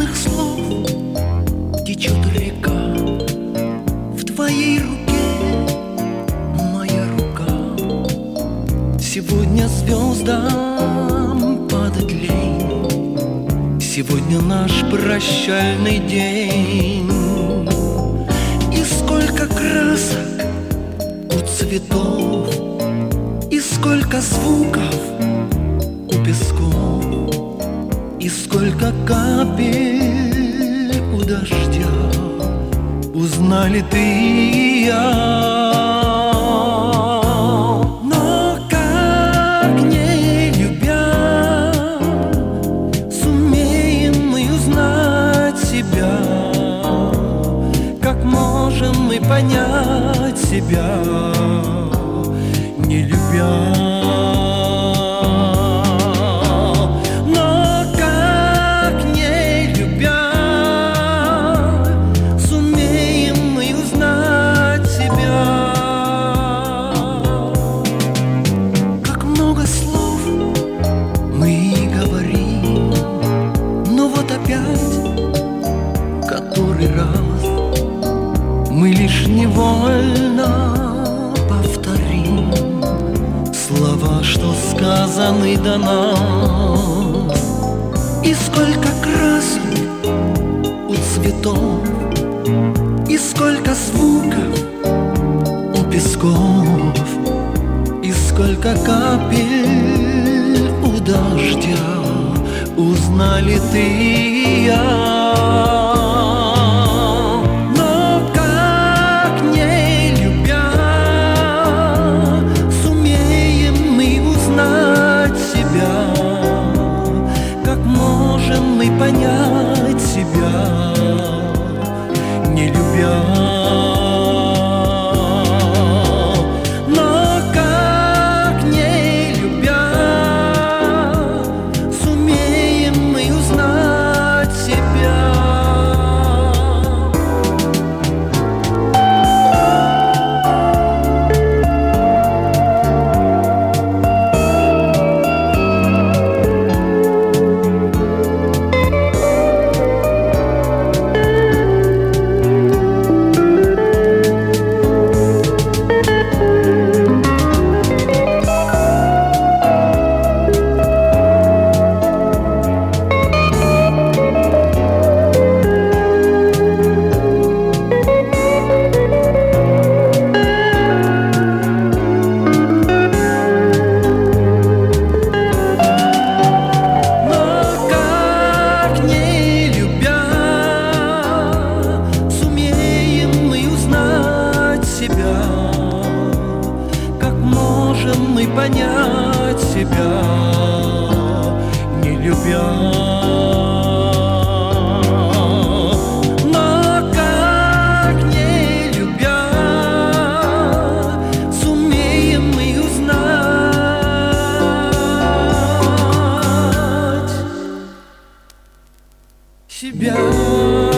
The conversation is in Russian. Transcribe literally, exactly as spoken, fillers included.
нежных слов течет река. В твоей руке моя рука. Сегодня звездам падать лень. Сегодня наш прощальный день. И сколько красок у цветов, и сколько звуков у песков, и сколько капель у дождя. Узнали ты и я. Но как не любя, сумеем мы узнать себя? Как можем мы понять себя, не любя? Который раз мы лишь невольно повторим слова, что сказаны до нас. И сколько красок у цветов, и сколько звуков у песков, и сколько капель у дождя. Узнали ты и я. Понять себя, не любя. Но как не любя, сумеем мы узнать себя. Как можем мы понять себя, не любя? Но как не любя, сумеем мы узнать себя.